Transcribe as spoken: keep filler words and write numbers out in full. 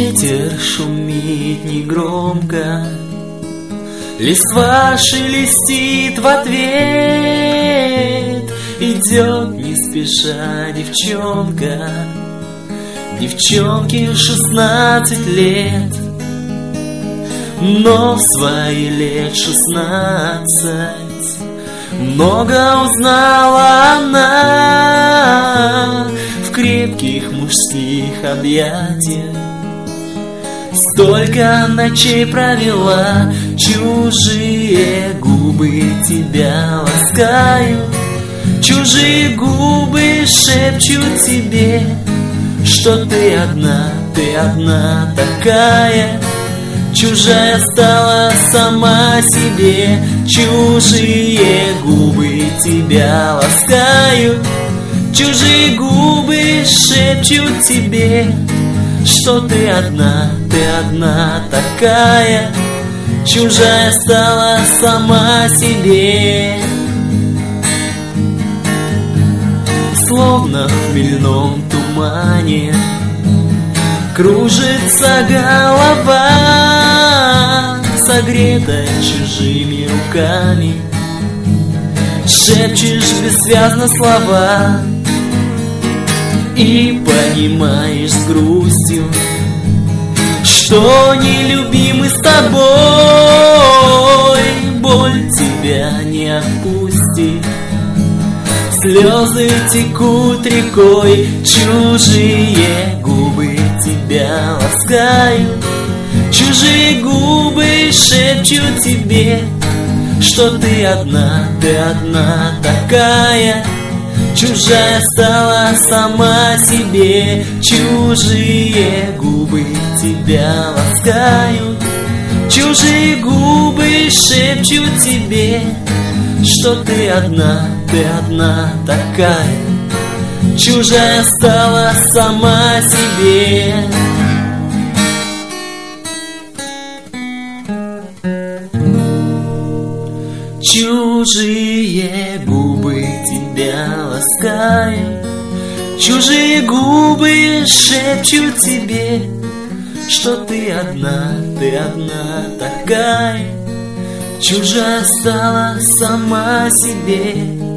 Ветер шумит негромко, листва шелестит в ответ. Идет не спеша девчонка, девчонке шестнадцать лет. Но в свои лет шестнадцать много узнала она в крепких мужских объятиях. Столько ночей провела, чужие губы тебя ласкают, чужие губы шепчут тебе, что ты одна, ты одна такая. Чужая стала сама себе, чужие губы тебя ласкают, чужие губы шепчут тебе, что ты одна, ты одна такая. Чужая стала сама себе. Словно в хмельном тумане кружится голова, согретая чужими руками. Шепчешь бессвязно слова и понимаешь с грустью, что нелюбимы с тобой. Боль тебя не отпустит, слезы текут рекой, чужие губы тебя ласкают, чужие губы шепчут тебе, что ты одна, ты одна такая. Чужая стала сама себе, чужие губы тебя ласкают, чужие губы шепчут тебе, что ты одна, ты одна такая. Чужая стала сама себе. Чужие губы тебя ласкают, чужие губы шепчут тебе, что ты одна, ты одна такая. Чужая стала сама себе.